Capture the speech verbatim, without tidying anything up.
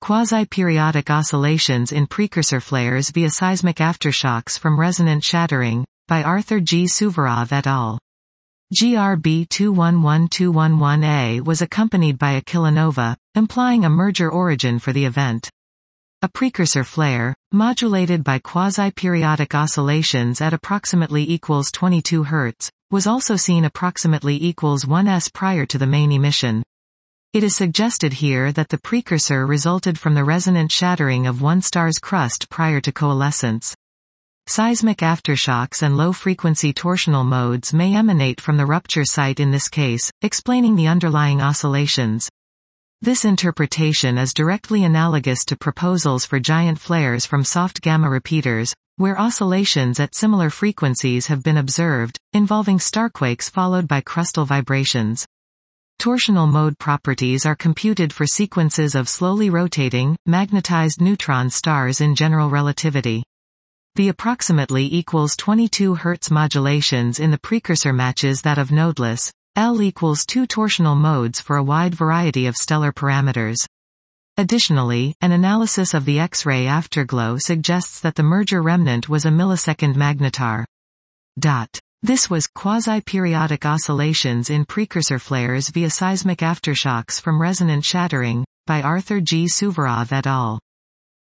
Quasi-periodic oscillations in precursor flares via seismic aftershocks from resonant shattering, by Arthur G. Suvorov et al. G R B two one one two one one A was accompanied by a kilonova, implying a merger origin for the event. A precursor flare, modulated by quasi-periodic oscillations at approximately equals twenty-two hertz, was also seen approximately equals one S prior to the main emission. It is suggested here that the precursor resulted from the resonant shattering of one star's crust prior to coalescence. Seismic aftershocks and low-frequency torsional modes may emanate from the rupture site in this case, explaining the underlying oscillations. This interpretation is directly analogous to proposals for giant flares from soft gamma repeaters, where oscillations at similar frequencies have been observed, involving starquakes followed by crustal vibrations. Torsional mode properties are computed for sequences of slowly rotating, magnetized neutron stars in general relativity. The approximately equals twenty-two hertz modulations in the precursor matches that of nodeless, L equals two torsional modes for a wide variety of stellar parameters. Additionally, an analysis of the X-ray afterglow suggests that the merger remnant was a millisecond magnetar. Dot. This was quasi-periodic oscillations in precursor flares via seismic aftershocks from resonant shattering, by Arthur G. Suvorov et al.